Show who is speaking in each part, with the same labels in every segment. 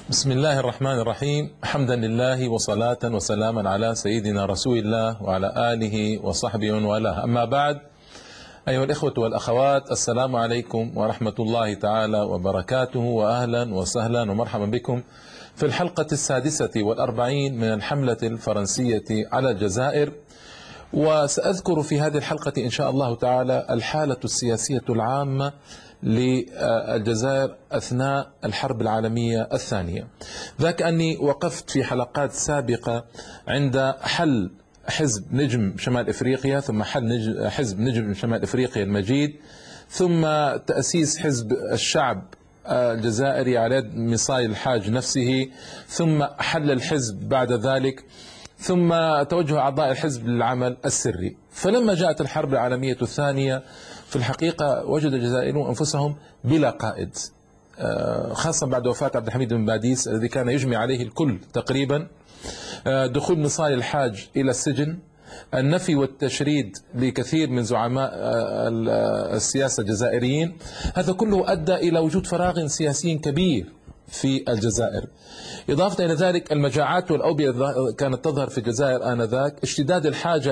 Speaker 1: بسم الله الرحمن الرحيم. حمدا لله وصلاة وسلاما على سيدنا رسول الله وعلى آله وصحبه ومن والاه، أما بعد. أيها الإخوة والأخوات، السلام عليكم ورحمة الله تعالى وبركاته، وأهلا وسهلا ومرحبا بكم في الحلقة 46 من الحملة الفرنسية على الجزائر. وسأذكر في هذه الحلقة إن شاء الله تعالى الحالة السياسية العامة للجزائر أثناء الحرب العالمية الثانية. ذاك أني وقفت في حلقات سابقة عند حل حزب نجم شمال إفريقيا، ثم حل حزب نجم شمال إفريقيا المجيد، ثم تأسيس حزب الشعب الجزائري على يد مصاي الحاج نفسه، ثم حل الحزب بعد ذلك، ثم توجه أعضاء الحزب للعمل السري. فلما جاءت الحرب العالمية الثانية في الحقيقة وجد الجزائريون أنفسهم بلا قائد، خاصة بعد وفاة عبد الحميد بن باديس الذي كان يجمع عليه الكل تقريبا، دخول مصاي الحاج إلى السجن، النفي والتشريد لكثير من زعماء السياسة الجزائريين. هذا كله أدى إلى وجود فراغ سياسي كبير في الجزائر. إضافة إلى ذلك المجاعات والأوبئة كانت تظهر في الجزائر آنذاك، اشتداد الحاجة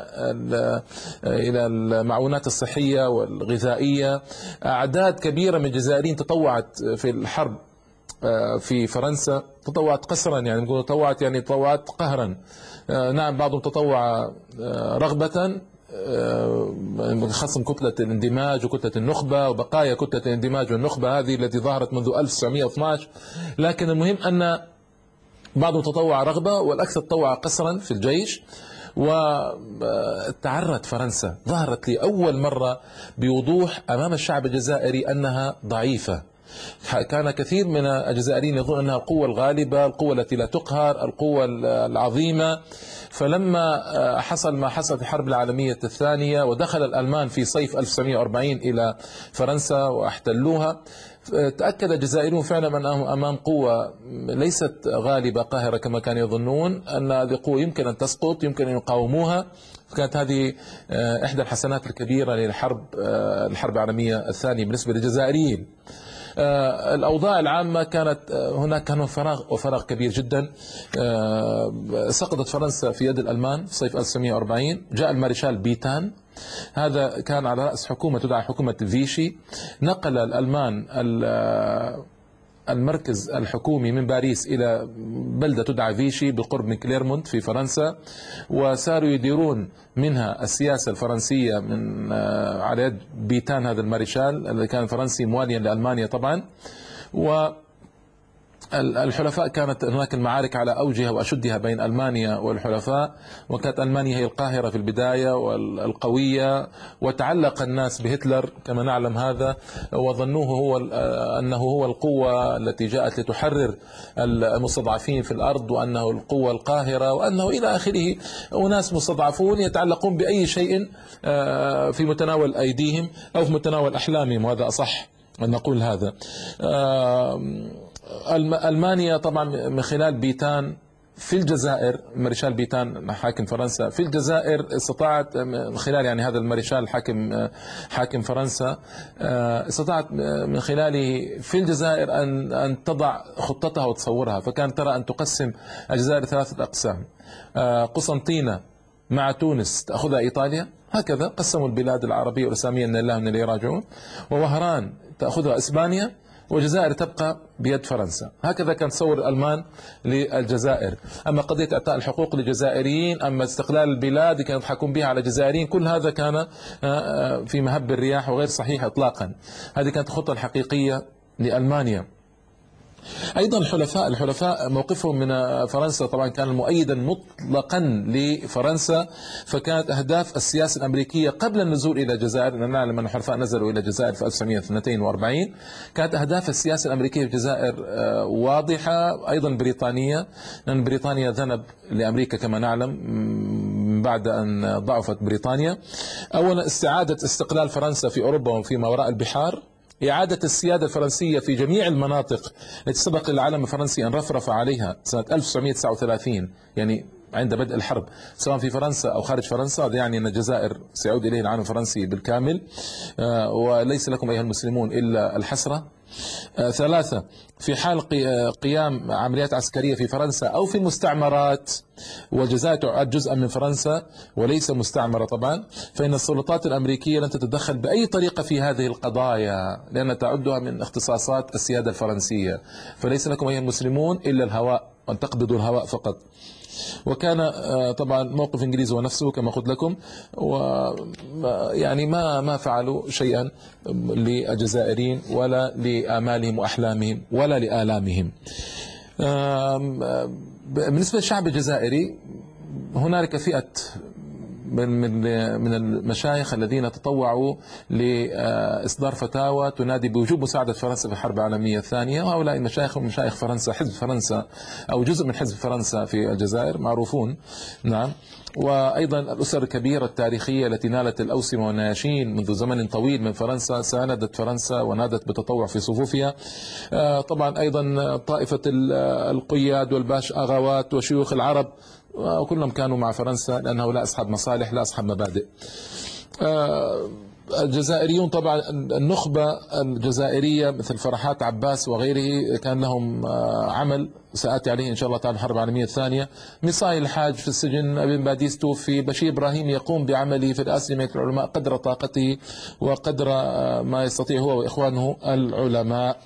Speaker 1: إلى المعونات الصحية والغذائية. أعداد كبيرة من الجزائريين تطوعت في الحرب في فرنسا، تطوعت قسرا، يعني نقول تطوعت يعني تطوعت قهرا. نعم، بعضهم تطوع رغبة، خصم كتلة الاندماج وكتلة النخبة وبقايا كتلة الاندماج والنخبة هذه التي ظهرت منذ 1912. لكن المهم أن بعضهم تطوع رغبة والأكثر تطوع قسرا في الجيش. وتعرت فرنسا، ظهرت لأول مرة بوضوح أمام الشعب الجزائري أنها ضعيفة. كان كثير من الجزائريين يظن أنها القوة الغالبة، القوة التي لا تقهر، القوة العظيمة. فلما حصل ما حصل في الحرب العالمية الثانية ودخل الألمان في صيف 1940 إلى فرنسا واحتلوها، تأكد الجزائريون فعلا أنهم أمام قوة ليست غالبة قاهرة كما كانوا يظنون، أن هذه قوة يمكن أن تسقط، يمكن أن يقاوموها. كانت هذه إحدى الحسنات الكبيرة للحرب العالمية الثانية بالنسبة للجزائريين. الأوضاع العامة كانت هناك كان فراغ كبير جدا. سقطت فرنسا في يد الألمان في صيف 1940. جاء المارشال بيتان، هذا كان على رأس حكومة تدعى حكومة فيشي. نقل الألمان المركز الحكومي من باريس إلى بلدة تدعى فيشي بالقرب من كليرمونت في فرنسا، وصاروا يديرون منها السياسة الفرنسية من على يد بيتان، هذا المارشال الذي كان فرنسي مواليا لألمانيا طبعا. الحلفاء كانت هناك المعارك على أوجها وأشدها بين ألمانيا والحلفاء، وكانت ألمانيا هي القاهرة في البداية والقوية، وتعلق الناس بهتلر كما نعلم هذا، وظنوه أنه هو القوة التي جاءت لتحرر المستضعفين في الأرض، وأنه القوة القاهرة، وأنه إلى آخره. أناس مستضعفون يتعلقون بأي شيء في متناول أيديهم أو في متناول أحلامهم، وهذا أصح أن نقول هذا. ألمانيا طبعا من خلال بيتان في الجزائر، مارشال بيتان حاكم فرنسا في الجزائر، استطاعت من خلال يعني هذا المارشال حاكم فرنسا، استطاعت من خلاله في الجزائر أن تضع خطتها وتصورها. فكان ترى أن تقسم الجزائر 3 أقسام: قسنطينة مع تونس تأخذها إيطاليا، هكذا قسموا البلاد العربية والإسلامية إن الله من اللي يراجعون، ووهران تأخذها إسبانيا، والجزائر تبقى بيد فرنسا. هكذا كان تصور الألمان للجزائر. أما قضية إعطاء الحقوق للجزائريين، أما استقلال البلاد كانوا يضحكون بها على الجزائريين، كل هذا كان في مهب الرياح وغير صحيح إطلاقا. هذه كانت الخطة الحقيقية لألمانيا. أيضا الحلفاء موقفهم من فرنسا طبعا كان مؤيدا مطلقا لفرنسا. فكانت أهداف السياسة الأمريكية قبل النزول إلى الجزائر، نعلم أن الحلفاء نزلوا إلى الجزائر في 1942، كانت أهداف السياسة الأمريكية في الجزائر واضحة. أيضا بريطانية، لأن بريطانيا ذنب لأمريكا كما نعلم بعد أن ضعفت بريطانيا. أولا استعادة استقلال فرنسا في أوروبا وفيما وراء البحار، إعادة السيادة الفرنسية في جميع المناطق التي سبق للعالم الفرنسي أن رفرف عليها سنة 1939، يعني عند بدء الحرب سواء في فرنسا أو خارج فرنسا، هذا يعني أن الجزائر سيعود إليه العالم الفرنسي بالكامل، وليس لكم أيها المسلمون إلا الحسرة. 3، في حال قيام عمليات عسكرية في فرنسا أو في المستعمرات، والجزائر تعد جزءا من فرنسا وليس مستعمرة طبعا، فإن السلطات الأمريكية لن تتدخل بأي طريقة في هذه القضايا، لأن تعدها من اختصاصات السيادة الفرنسية. فليس لكم أيها المسلمون إلا الهواء، أن تقبضوا الهواء فقط. وكان طبعا موقف الإنجليز هو نفسه كما قلت لكم، ويعني ما فعلوا شيئا للجزائريين ولا لآمالهم وأحلامهم ولا لآلامهم. بالنسبة للشعب الجزائري، هنالك فئة من المشايخ الذين تطوعوا لإصدار فتاوى تنادي بوجوب مساعدة فرنسا في الحرب العالمية الثانية، وهؤلاء المشايخ هم مشايخ فرنسا، حزب فرنسا أو جزء من حزب فرنسا في الجزائر معروفون. نعم. وأيضا الأسر الكبيرة التاريخية التي نالت الأوسمة والنياشين منذ زمن طويل من فرنسا ساندت فرنسا ونادت بتطوع في صفوفها. طبعا أيضا طائفة القياد والباش أغاوات وشيوخ العرب، وكلهم كانوا مع فرنسا لأن هؤلاء أصحاب مصالح لا أصحاب مبادئ. الجزائريون طبعا النخبة الجزائرية مثل فرحات عباس وغيره كان لهم عمل سآتي عليه إن شاء الله تعالى الحرب العالمية الثانية. مصاي الحاج في السجن، ابن باديس توفي، بشير إبراهيم يقوم بعمله في الأسلمة العلماء قدر طاقته وقدر ما يستطيع هو وإخوانه العلماء.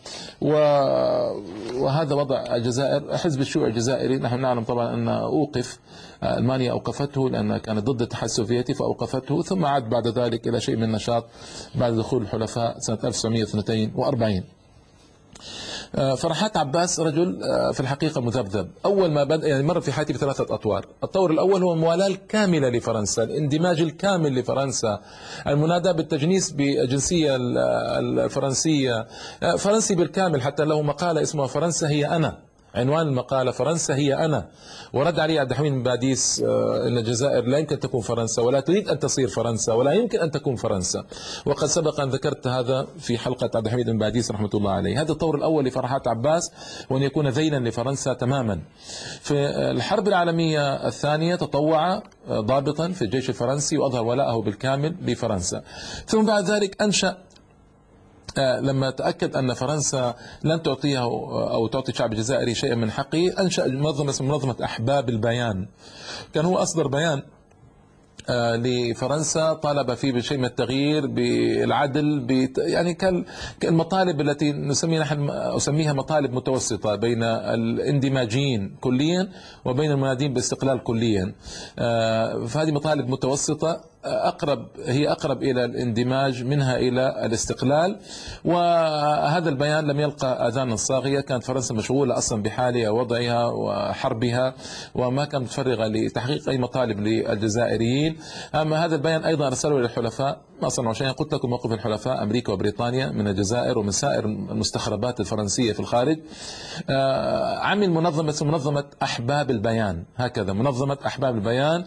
Speaker 1: وهذا وضع الجزائر. حزب الشيوعي الجزائري نحن نعلم طبعا أن أوقف، ألمانيا أوقفته لأنها كانت ضد الاتحاد السوفيتي فأوقفته، ثم عاد بعد ذلك إلى شيء من النشاط بعد دخول الحلفاء سنة 1942. فرحات عباس رجل في الحقيقة مذبذب. أول ما بدأ يعني مر في حياته بثلاثة أطوار. الطور الأول هو الموالاة الكاملة لفرنسا، الاندماج الكامل لفرنسا، المناداة بالتجنيس بالجنسية الفرنسية، فرنسي بالكامل، حتى له مقالة اسمها فرنسا هي أنا، عنوان المقالة فرنسا هي أنا. ورد عليه عبد الحميد بن باديس أن الجزائر لا يمكن تكون فرنسا ولا تريد أن تصير فرنسا ولا يمكن أن تكون فرنسا، وقد سبق أن ذكرت هذا في حلقة عبد الحميد بن باديس رحمة الله عليه. هذا الطور الأول لفرحات عباس، وأن يكون ذيلا لفرنسا تماما. في الحرب العالمية الثانية تطوع ضابطا في الجيش الفرنسي وأظهر ولاءه بالكامل لفرنسا. ثم بعد ذلك أنشأ، لما تأكد أن فرنسا لن تعطيه أو تعطي الشعب الجزائري شيئا من حقه، أنشأ منظمة اسمها منظمة أحباب البيان. كان هو أصدر بيان لفرنسا طالب فيه بشيء من التغيير، بالعدل، يعني كالمطالب التي أسميها مطالب متوسطة بين الاندماجيين كليا وبين المنادين باستقلال كليا. فهذه مطالب متوسطة هي أقرب إلى الاندماج منها إلى الاستقلال. وهذا البيان لم يلقى آذانا صاغية، كانت فرنسا مشغولة أصلا بحالها ووضعها وحربها وما كانت متفرغة لتحقيق أي مطالب للجزائريين. أما هذا البيان أيضا أرسله للحلفاء، ما صنعوا شيئا. قلت لكم موقف الحلفاء أمريكا وبريطانيا من الجزائر ومن سائر المستخربات الفرنسية في الخارج. عمل منظمة أحباب البيان، هكذا منظمة أحباب البيان.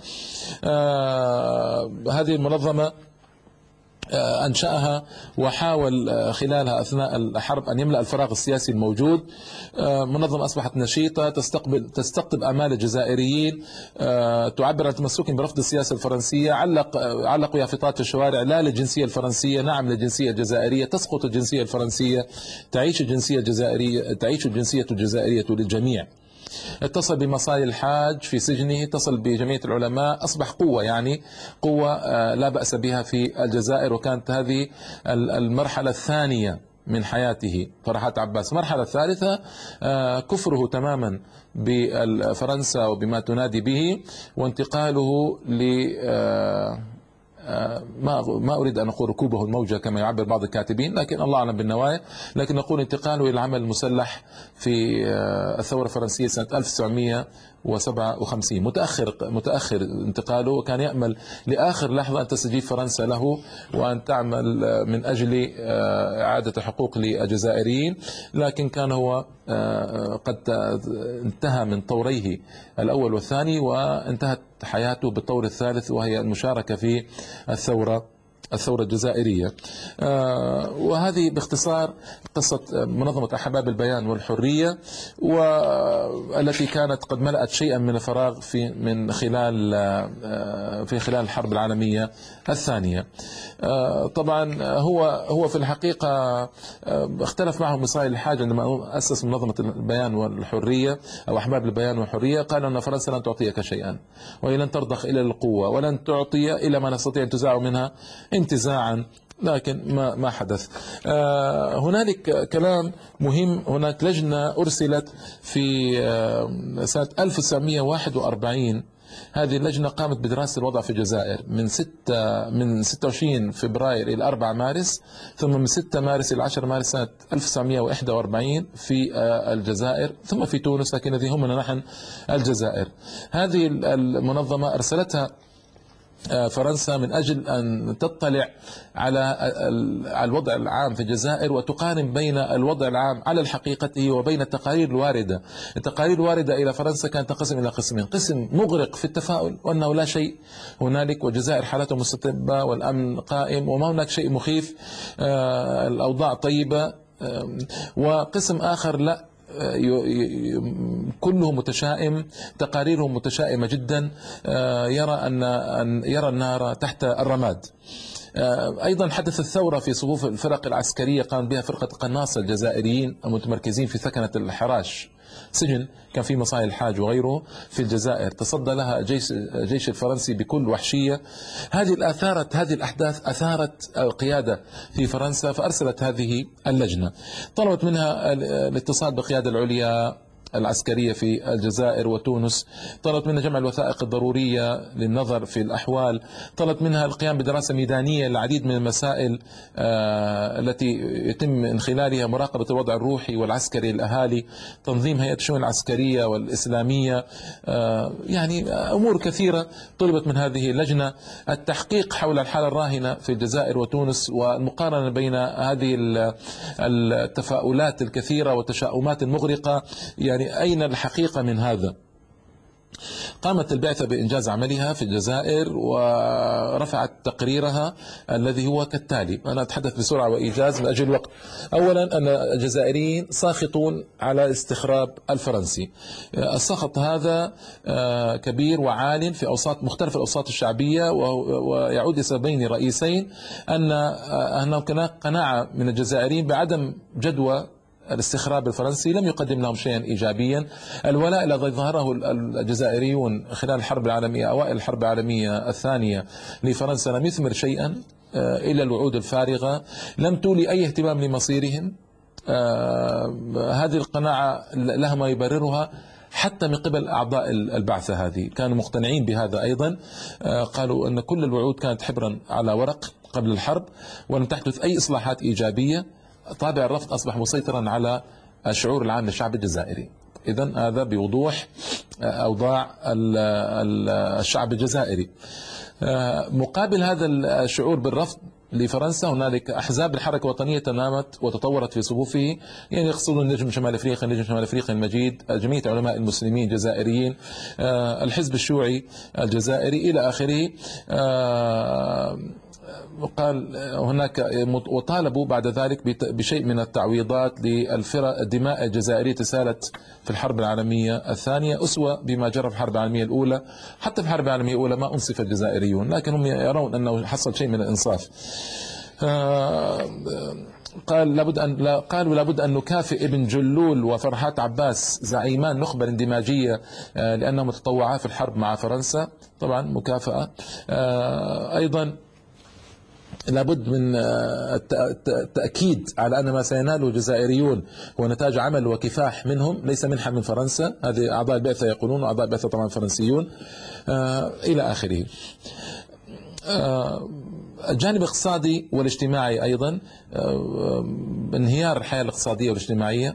Speaker 1: هذه المنظمة أنشأها وحاول خلالها أثناء الحرب أن يملأ الفراغ السياسي الموجود. منظمة أصبحت نشيطة تستقطب آمال الجزائريين، تعبر عن تمسكهم برفض السياسة الفرنسية. علقوا يافطات الشوارع لا للجنسية الفرنسية، نعم للجنسية الجزائرية، تسقط الجنسية الفرنسية، تعيش الجنسية الجزائرية، تعيش الجنسية الجزائرية للجميع. اتصل بمصاي الحاج في سجنه، اتصل بجمعية العلماء، أصبح قوة، يعني قوة لا بأس بها في الجزائر. وكانت هذه المرحلة الثانية من حياته فرحات عباس. المرحلة الثالثة كفره تماما بفرنسا وبما تنادي به، وانتقاله ما أريد أن أقول ركوبه الموجة كما يعبر بعض الكاتبين، لكن الله أعلم بالنوايا، لكن نقول انتقاله إلى العمل المسلح في الثورة الفرنسية سنة 1957. متأخر انتقاله، وكان يأمل لآخر لحظة أن تستجيب فرنسا له وأن تعمل من أجل إعادة الحقوق للجزائريين، لكن كان هو قد انتهى من طوريه الأول والثاني، وانتهت حياته بالطور الثالث وهي المشاركة في الثورة الثورة الجزائرية. وهذه باختصار قصة منظمة أحباب البيان والحرية، والتي كانت قد ملأت شيئا من الفراغ في خلال الحرب العالمية الثانية. طبعا هو في الحقيقة اختلف معه مصالح الحاج عندما أسس منظمة البيان والحرية أو أحباب البيان والحرية. قال أن فرنسا لن تعطيك شيئا، وهي لن ترضخ إلى القوة، ولن تعطي إلى ما نستطيع أن تزاع منها انتزاعا، لكن ما حدث. هنالك كلام مهم. هناك لجنة أرسلت في سنة 1941. هذه اللجنة قامت بدراسة الوضع في الجزائر من 26 فبراير إلى 4 مارس، ثم من 6 مارس إلى 10 مارس سنة 1941 في الجزائر، ثم في تونس، لكن الذي همنا نحن الجزائر. هذه المنظمة أرسلتها فرنسا من أجل أن تطلع على الوضع العام في الجزائر، وتقارن بين الوضع العام على الحقيقة وبين التقارير الواردة. التقارير الواردة إلى فرنسا كانت تنقسم إلى قسمين: قسم مغرق في التفاؤل وأنه لا شيء هنالك والجزائر حالته مستتبة والأمن قائم وما هناك شيء مخيف، الأوضاع طيبة. وقسم آخر لا، كله متشائم، تقاريره متشائمة جدا، يرى النار تحت الرماد. أيضا حدثت ثورة في صفوف الفرق العسكرية قام بها فرقة قناصة الجزائريين المتمركزين في ثكنة الحراش، سجن كان في مصالح الحاج وغيره في الجزائر. تصدى لها الجيش الفرنسي بكل وحشية. هذه الأحداث أثارت القيادة في فرنسا، فأرسلت هذه اللجنة، طلبت منها الاتصال بالقيادة العليا العسكرية في الجزائر وتونس، طلبت منها جمع الوثائق الضرورية للنظر في الأحوال، طلبت منها القيام بدراسة ميدانية للعديد من المسائل التي يتم من خلالها مراقبة الوضع الروحي والعسكري للأهالي، تنظيم هيئة الشؤون العسكرية والإسلامية، يعني أمور كثيرة طلبت من هذه اللجنة. التحقيق حول الحالة الراهنة في الجزائر وتونس، والمقارنة بين هذه التفاؤلات الكثيرة والتشاؤمات المغرقة، يعني أين الحقيقة من هذا؟ قامت البعثة بإنجاز عملها في الجزائر ورفعت تقريرها الذي هو كالتالي. أنا أتحدث بسرعة وإيجاز من أجل الوقت. أولا أن الجزائريين ساخطون على الاستخراب الفرنسي. السخط هذا كبير وعال في مختلف الأوساط الشعبية، ويعود لسببين رئيسين: أن هناك قناعة من الجزائريين بعدم جدوى الاستخراب الفرنسي، لم يقدم لهم شيئا إيجابيا. الولاء الذي ظهره الجزائريون خلال الحرب العالمية، أوائل الحرب العالمية الثانية لفرنسا، لم يثمر شيئا إلا الوعود الفارغة، لم تولي أي اهتمام لمصيرهم. هذه القناعة لها ما يبررها حتى من قبل أعضاء البعثة، هذه كانوا مقتنعين بهذا أيضا. قالوا أن كل الوعود كانت حبرا على ورق قبل الحرب، ولم تحدث أي إصلاحات إيجابية. طابع الرفض أصبح مسيطرا على الشعور العام للشعب الجزائري. إذن هذا بوضوح أوضاع الشعب الجزائري. مقابل هذا الشعور بالرفض لفرنسا، هنالك أحزاب الحركة الوطنية تنامت وتطورت في صفوفه، يعني يقصدون نجم شمال أفريقيا، نجم شمال أفريقيا المجيد، جمعية علماء المسلمين الجزائريين، الحزب الشيوعي الجزائري إلى آخره. وقال هناك وطالبوا بعد ذلك بشيء من التعويضات للفرق. الدماء الجزائرية تسالت في الحرب العالمية الثانية أسوأ بما جرى في الحرب العالمية الأولى. حتى في الحرب العالمية الأولى ما أنصف الجزائريون، لكن هم يرون أنه حصل شيء من الإنصاف. قالوا لابد أن نكافئ ابن جلول وفرحات عباس زعيمان نخبة اندماجية لأنهم متطوعا في الحرب مع فرنسا. طبعا مكافأة. أيضا لابد من التأكيد على أن ما سيناله الجزائريون هو نتاج عمل وكفاح منهم، ليس منحة من فرنسا. هذه أعضاء البعثة يقولون، وأعضاء البعثة طبعا فرنسيون إلى آخره. الجانب الاقتصادي والاجتماعي أيضا، انهيار الحياة الاقتصادية والاجتماعية،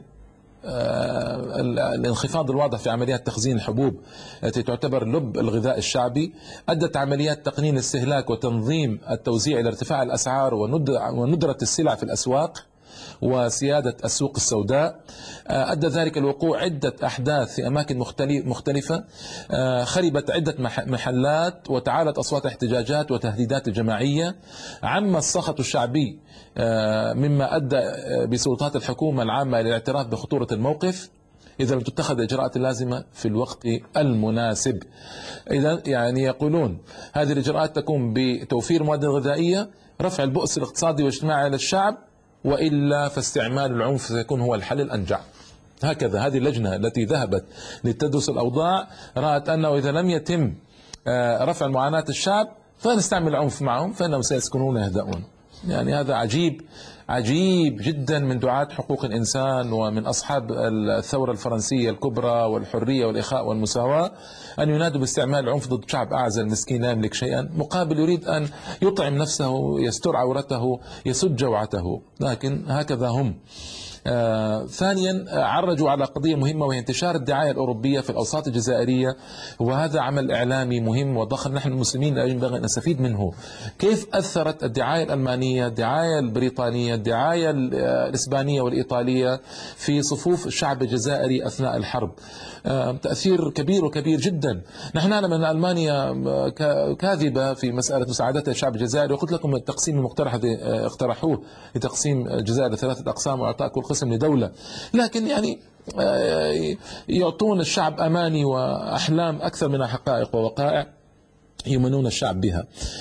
Speaker 1: الانخفاض الواضح في عمليات تخزين الحبوب التي تعتبر لب الغذاء الشعبي، أدت عمليات تقنين الاستهلاك وتنظيم التوزيع إلى ارتفاع الأسعار وندرة السلع في الأسواق. وسيادة السوق السوداء. أدى ذلك الوقوع عدة أحداث في أماكن مختلفة، خربت عدة محلات وتعالت أصوات الاحتجاجات وتهديدات الجماعية، عم السخط الشعبي مما أدى بسلطات الحكومة العامة إلى الاعتراف بخطورة الموقف إذا لم تتخذ الإجراءات اللازمة في الوقت المناسب. إذا يعني يقولون هذه الإجراءات تكون بتوفير مواد غذائية، رفع البؤس الاقتصادي والاجتماعي على الشعب، وإلا فاستعمال العنف سيكون هو الحل الأنجع. هكذا هذه اللجنة التي ذهبت لتدرس الأوضاع رأت أنه إذا لم يتم رفع معاناة الشعب فنستعمل العنف معهم فإنهم سيسكنون ويهدؤون. يعني هذا عجيب جدا من دعاة حقوق الإنسان ومن أصحاب الثورة الفرنسية الكبرى والحرية والإخاء والمساواة أن ينادوا باستعمال العنف ضد شعب أعزل مسكين لا يملك شيئا، مقابل يريد أن يطعم نفسه، يستر عورته، يسد جوعته. لكن هكذا هم. ثانيا عرجوا على قضية مهمة وهي انتشار الدعاية الأوروبية في الأوساط الجزائرية، وهذا عمل إعلامي مهم وضخم نحن المسلمين ينبغي أن نستفيد منه. كيف أثرت الدعاية الألمانية، الدعاية البريطانية، الدعاية الإسبانية والإيطالية في صفوف الشعب الجزائري أثناء الحرب؟ تأثير كبير وكبير جدا. نحن نعلم أن ألمانيا كاذبة في مسألة مساعدة الشعب الجزائري، وقلت لكم التقسيم المقترح الذي اقترحوه لتقسيم الجزائر لثلاثة أقسام وإعطاء كل قسم لدولة، لكن يعني يعطون الشعب أماني وأحلام أكثر من حقائق ووقائع يمنون الشعب بها.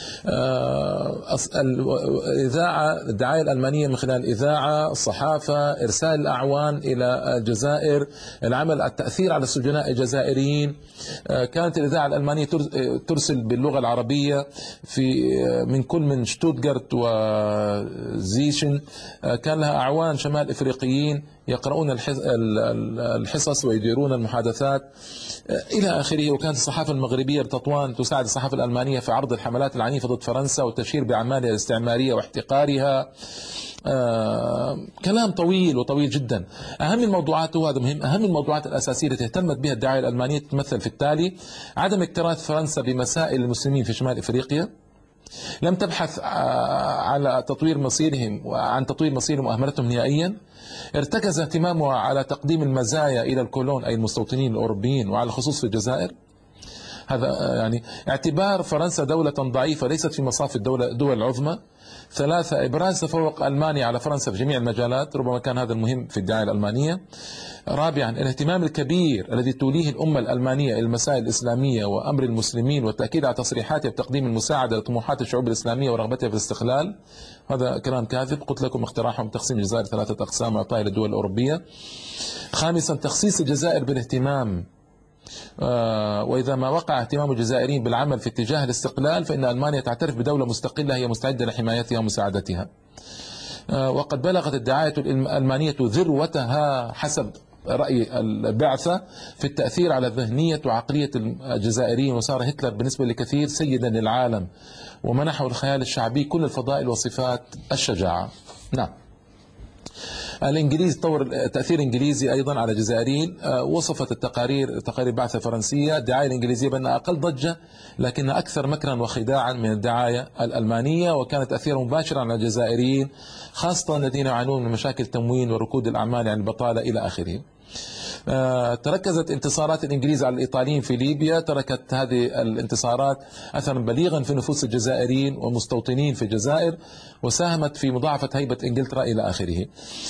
Speaker 1: الإذاعة، الدعاية الألمانية من خلال الإذاعة، الصحافة، إرسال الأعوان إلى الجزائر، العمل التأثير على السجناء الجزائريين. كانت الإذاعة الألمانية ترسل باللغة العربية من كل من شتوتغارت وزيشن، كان لها أعوان شمال إفريقيين يقرؤون الحصص ويديرون المحادثات إلى آخره. وكانت الصحافة المغربية بتطوان تساعد الصحافة الألمانية في عرض الحملات العنيفة ضد فرنسا والتشهير بأعمالها الاستعمارية واحتقارها. كلام طويل وطويل جدا. أهم الموضوعات، وهذا مهم، أهم الموضوعات الأساسية التي اهتمت بها الدعاية الألمانية تتمثل في التالي: عدم اكتراث فرنسا بمسائل المسلمين في شمال إفريقيا، لم تبحث على تطوير مصيرهم وعن تطوير مصيرهم وأهملتهم نهائيا، ارتكز اهتمامها على تقديم المزايا إلى الكولون أي المستوطنين الأوروبيين وعلى الخصوص في الجزائر. هذا يعني اعتبار فرنسا دولة ضعيفة ليست في مصاف الدول العظمى. ثلاثة، إبراز تفوق ألمانيا على فرنسا في جميع المجالات، ربما كان هذا المهم في الدعاية الألمانية. رابعا، الاهتمام الكبير الذي توليه الأمة الألمانية إلى المسائل الإسلامية وأمر المسلمين، والتأكيد على تصريحاتها بتقديم المساعدة لطموحات الشعوب الإسلامية ورغبتها في الاستقلال. هذا كلام كاذب. قلت لكم اقتراحهم تقسيم الجزائر ثلاثة أقسام وإعطائها للدول الأوروبية. خامسا، تخصيص الجزائر بالاهتمام، وإذا ما وقع اهتمام الجزائريين بالعمل في اتجاه الاستقلال فإن ألمانيا تعترف بدولة مستقلة هي مستعدة لحمايتها ومساعدتها. وقد بلغت الدعاية الألمانية ذروتها حسب رأي البعثة في التأثير على ذهنية وعقلية الجزائريين، وصار هتلر بالنسبة لكثير سيدا للعالم، ومنحه الخيال الشعبي كل الفضائل وصفات الشجاعة. نعم. الإنجليز طور تأثير إنجليزي أيضا على الجزائريين. وصفت تقارير بعثة فرنسية الدعاية الإنجليزية بأنها أقل ضجة لكنها أكثر مكرا وخداعا من الدعاية الألمانية، وكانت تأثيرا مباشرا على الجزائريين خاصة الذين يعانون من مشاكل تموين وركود الأعمال عن البطالة إلى آخره. تركزت انتصارات الإنجليز على الإيطاليين في ليبيا، تركت هذه الانتصارات أثرا بليغا في نفوس الجزائريين ومستوطنين في الجزائر، وساهمت في مضاعفة هيبة إنجلترا إلى آخره.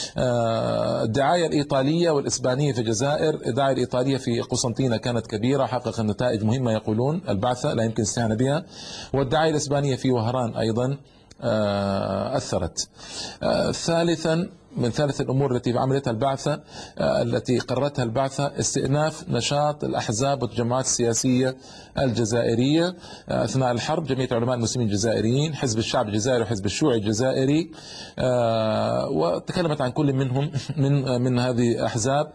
Speaker 1: الدعاية الإيطالية والإسبانية في الجزائر، الدعاية الإيطالية في قسنطينة كانت كبيرة، حققت نتائج مهمة يقولون البعثة لا يمكن الاستهانة بها، والدعاية الإسبانية في وهران أيضا أثرت. ثالثا، من ثالث الأمور التي عملتها البعثة التي قررتها البعثة استئناف نشاط الأحزاب والجماعات السياسية الجزائرية أثناء الحرب. جمعية علماء المسلمين الجزائريين، حزب الشعب الجزائري وحزب الشيوعي الجزائري، وتكلمت عن كل منهم من هذه الأحزاب،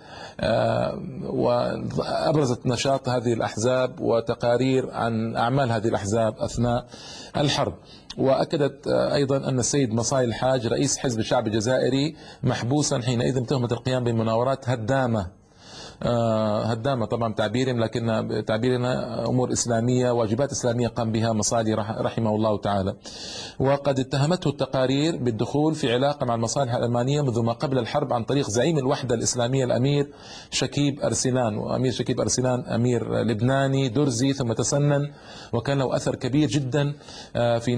Speaker 1: وأبرزت نشاط هذه الأحزاب وتقارير عن أعمال هذه الأحزاب أثناء الحرب. وأكدت أيضا أن السيد مصاي الحاج رئيس حزب الشعب الجزائري محبوسا حينئذ بتهمة القيام بمناورات هدامة هدامة طبعا تعبيرهم، لكن تعبيرنا أمور إسلامية، واجبات إسلامية قام بها مصالي رحمه الله تعالى. وقد اتهمته التقارير بالدخول في علاقة مع المصالح الألمانية منذ ما قبل الحرب عن طريق زعيم الوحدة الإسلامية الأمير شكيب أرسلان. وأمير شكيب أرسلان أمير لبناني درزي ثم تسنن، وكان له أثر كبير جدا في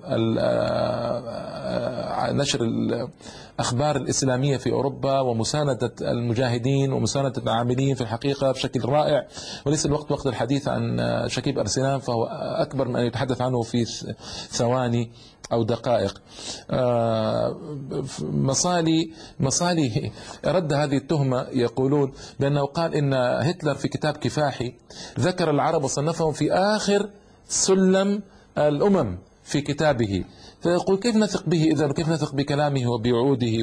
Speaker 1: نشر الأخبار الإسلامية في أوروبا ومساندة المجاهدين ومساندة العاملين في الحقيقة بشكل رائع. وليس الوقت وقت الحديث عن شكيب أرسلان، فهو أكبر من أن يتحدث عنه في ثواني أو دقائق. مصالي رد هذه التهمة، يقولون بأنه قال إن هتلر في كتاب كفاحي ذكر العرب وصنفهم في آخر سلم الأمم في كتابه. فيقول كيف نثق به إذا، كيف نثق بكلامه وبوعوده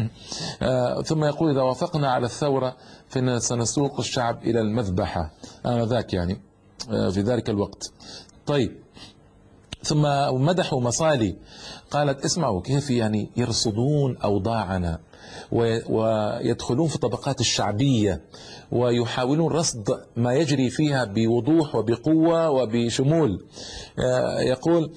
Speaker 1: ثم يقول إذا وافقنا على الثورة فإننا سنسوق الشعب إلى المذبحة آنذاك، يعني في ذلك الوقت. طيب، ثم مدحوا مصالي، قالت اسمعوا كيف يعني يرصدون أوضاعنا ويدخلون في الطبقات الشعبية ويحاولون رصد ما يجري فيها بوضوح وبقوة وبشمول. يقول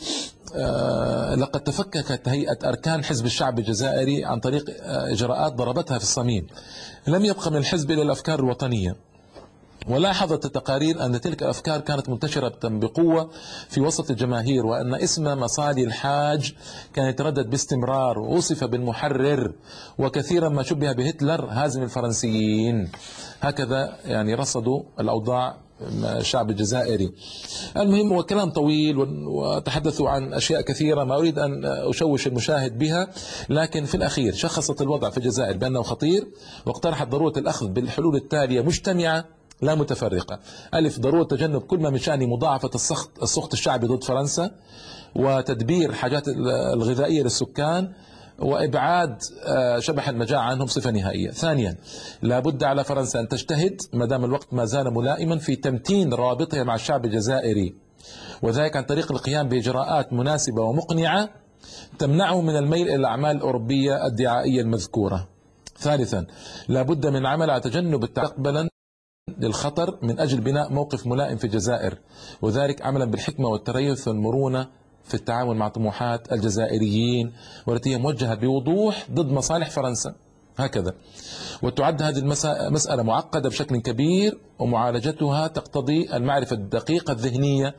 Speaker 1: لقد تفككت هيئة أركان حزب الشعب الجزائري عن طريق إجراءات ضربتها في الصميم، لم يبقى من الحزب إلا الأفكار الوطنية. ولاحظت التقارير أن تلك الأفكار كانت منتشرة بقوة في وسط الجماهير، وأن اسم مصالي الحاج كان يتردد باستمرار، ووصف بالمحرر، وكثيرا ما شبه بهتلر هازم الفرنسيين. هكذا يعني رصدوا الأوضاع الشعب الجزائري. المهم هو كلام طويل وتحدثوا عن أشياء كثيرة ما أريد أن أشوش المشاهد بها، لكن في الأخير شخصت الوضع في الجزائر بأنه خطير، واقترحت ضرورة الأخذ بالحلول التالية مجتمعة لا متفرقة. ألف، ضرورة تجنب كل ما من شأنه مضاعفة السخط الشعبي ضد فرنسا، وتدبير حاجات الغذائية للسكان، وإبعاد شبح المجاعة عنهم صفة نهائية. ثانيا، لا بد على فرنسا أن تجتهد ما دام الوقت ما زال ملائما في تمتين روابطها مع الشعب الجزائري، وذلك عن طريق القيام بإجراءات مناسبة ومقنعة تمنعه من الميل إلى الأعمال الأوروبية الدعائية المذكورة. ثالثا، لا بد من العمل على تجنب مستقبلا للخطر من أجل بناء موقف ملائم في الجزائر، وذلك عملا بالحكمة والتريث والمرونة في التعامل مع طموحات الجزائريين والتي هي موجهة بوضوح ضد مصالح فرنسا. هكذا. وتعد هذه مسألة معقدة بشكل كبير، ومعالجتها تقتضي المعرفة الدقيقة الذهنية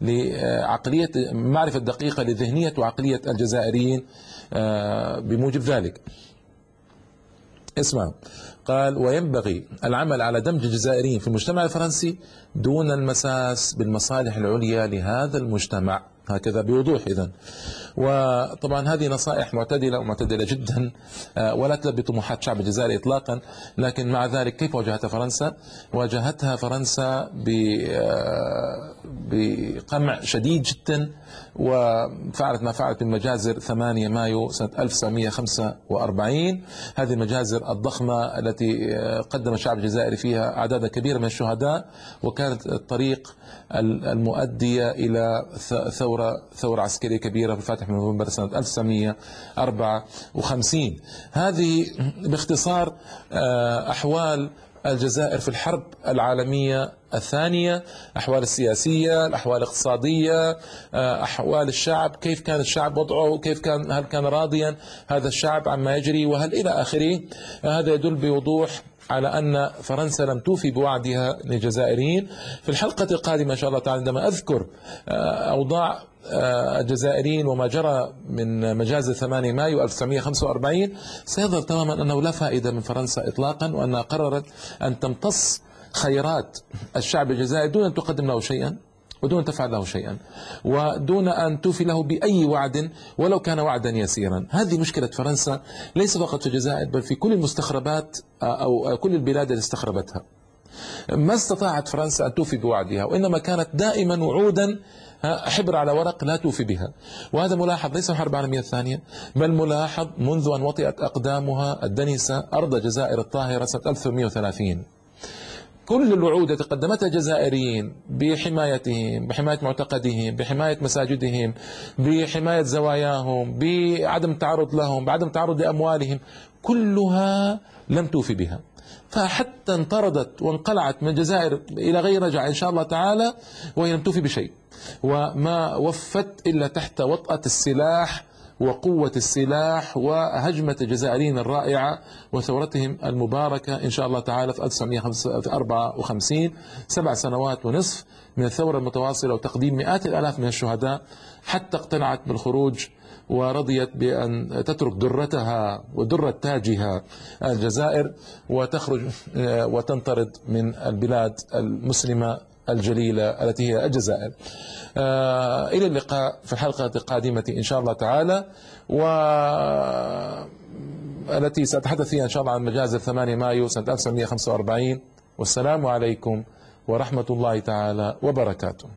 Speaker 1: معرفة دقيقة لذهنية وعقلية الجزائريين بموجب ذلك. اسمع، قال وينبغي العمل على دمج الجزائريين في المجتمع الفرنسي دون المساس بالمصالح العليا لهذا المجتمع. هكذا بوضوح. إذن وطبعا هذه نصائح معتدلة ومعتدلة جدا، ولا تلبي طموحات شعب الجزائر إطلاقا. لكن مع ذلك كيف واجهتها فرنسا؟ واجهتها فرنسا بقمع شديد جدا، وفعلت ما فعلت بمجازر 8 مايو سنة 1945. هذه المجازر الضخمة التي قدم الشعب الجزائري فيها أعداد كبيرة من الشهداء، وكانت الطريق المؤدية إلى ثورة عسكرية كبيرة في الفاتح من نوفمبر سنة 1954. هذه باختصار أحوال الجزائر في الحرب العالمية الثانية، أحوال السياسية، الأحوال الاقتصادية، أحوال الشعب، كيف كان الشعب وضعه، هل كان راضيا هذا الشعب عما يجري، وهل إلى آخره. هذا يدل بوضوح على أن فرنسا لم توفي بوعدها للجزائريين. في الحلقة القادمة إن شاء الله تعالى عندما أذكر أوضاع الجزائريين وما جرى من مجازر 8 مايو 1945 سيظهر تماما أنه لا فائدة من فرنسا إطلاقا، وأنها قررت أن تمتص خيرات الشعب الجزائري دون أن تقدم له شيئا ودون أن تفعل له شيئا، ودون أن توفي له بأي وعد ولو كان وعدا يسيرا. هذه مشكلة فرنسا، ليس فقط في الجزائر بل في كل المستخربات أو كل البلاد التي استخربتها. ما استطاعت فرنسا أن توفي بوعدها، وإنما كانت دائما وعودا حبر على ورق لا توفي بها. وهذا ملاحظ ليس في الحرب العالمية الثانية، بل ملاحظ منذ أن وطئت أقدامها الدنسة أرض الجزائر الطاهرة سنة 1830. كل الوعود التي قدمتها الجزائريين بحمايتهم، بحماية معتقدهم، بحماية مساجدهم، بحماية زواياهم، بعدم التعرض لهم، بعدم التعرض لأموالهم، كلها لم توفي بها. فحتى انطردت وانقلعت من الجزائر إلى غير رجعة إن شاء الله تعالى، وهي لم توفي بشيء، وما وفت إلا تحت وطأة السلاح وقوة السلاح وهجمة الجزائريين الرائعة وثورتهم المباركة إن شاء الله تعالى في 1954. 7 سنوات ونصف من الثورة المتواصلة وتقديم مئات الآلاف من الشهداء، حتى اقتنعت بالخروج ورضيت بأن تترك درتها ودرة تاجها الجزائر وتخرج وتنطرد من البلاد المسلمة الجليلة التي هي الجزائر. إلى اللقاء في الحلقة القادمة إن شاء الله تعالى، والتي سأتحدث فيها إن شاء الله عن مجازر 8 مايو سنة 1945. والسلام عليكم ورحمة الله تعالى وبركاته.